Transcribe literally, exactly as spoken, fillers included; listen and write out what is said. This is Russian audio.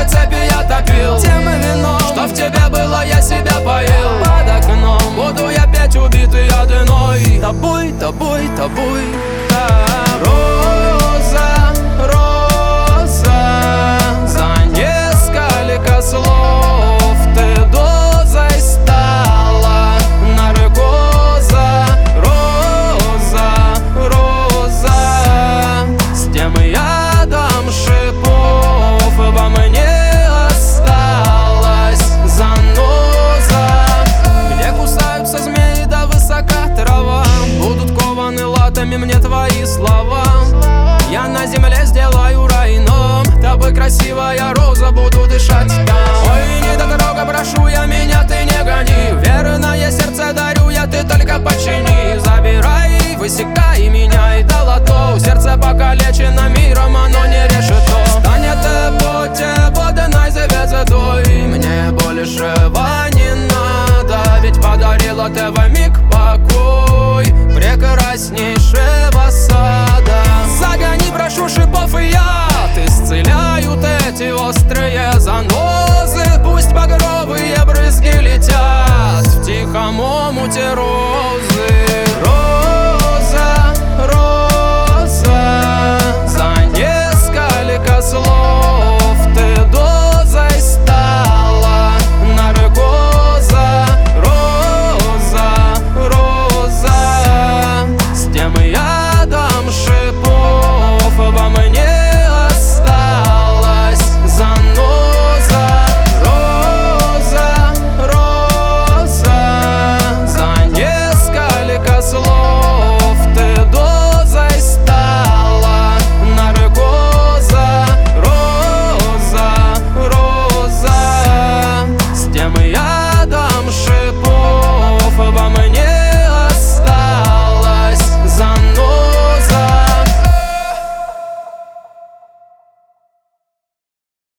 цепи я топил. Тем и вином, что в тебе было, я себя поил. Под окном буду я петь убитый одной. Тобой, тобой, тобой, да. Роза, роза, за несколько слов ты дозой стала наркоза. Роза, роза, с тем ядом шипов во мне осталась заноза. Где кусаются змеи, да высока трава, будут кованы латами мне твои слова. Я на земле сделаю рай, но тобой красивая роза, буду дышать там. Ой, не дорога, прошу я, меня ты не гони. Верное сердце дарю я, ты только почини. Забирай, высекай меня и до лото. Сердце покалечено миром, оно не решето. Станет эпоте водной звездой, мне большего не надо, ведь подарила ты в миг покой прекраснейшего сада. Загони, прошу, шипов и яд исцеляют эти острые занозы.